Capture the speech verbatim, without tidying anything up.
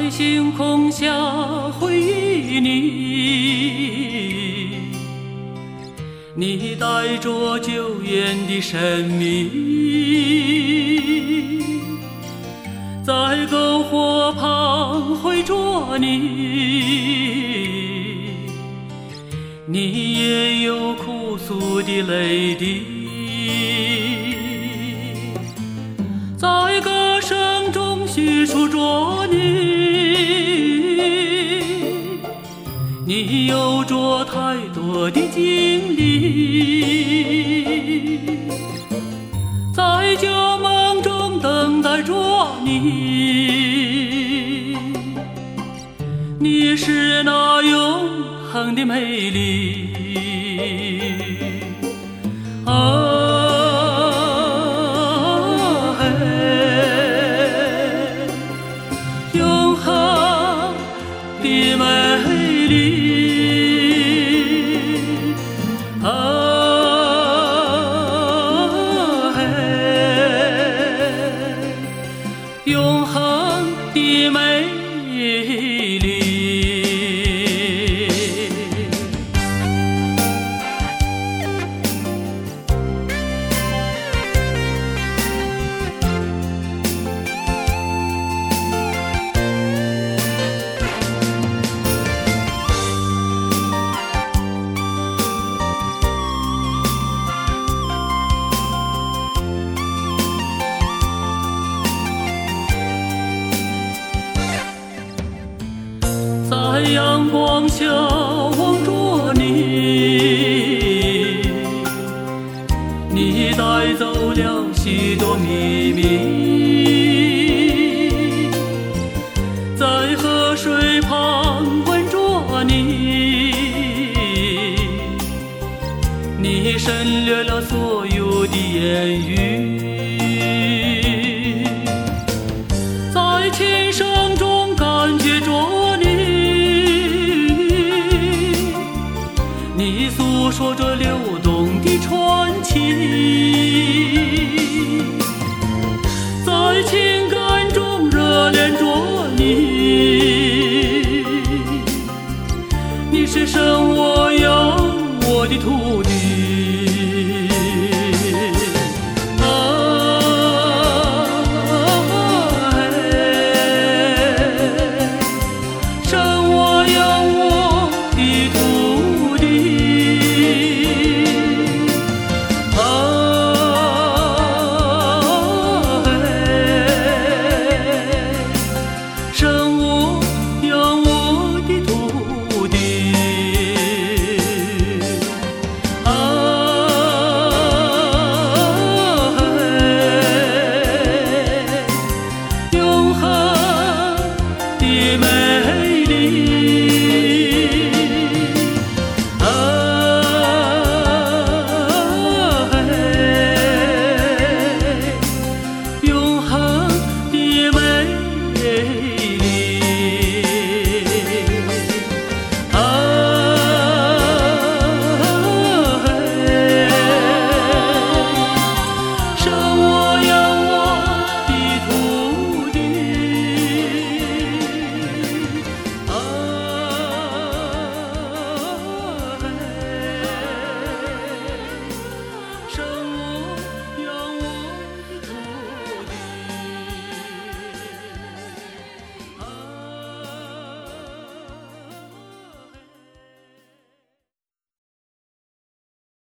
在星空下回忆你，你带着久远的神秘，在篝火旁回着你，你也有哭诉的泪滴，在歌声中叙述着你，你有着太多的经历，在旧梦中等待着你，你是那永恒的美丽啊。永恒的美丽。在阳光下望着你，你带走了许多秘密，在河水旁吻着你，你省略了所有的言语，在琴声中感觉着你，你诉说着流动的传奇，在情感中热恋着你，你是生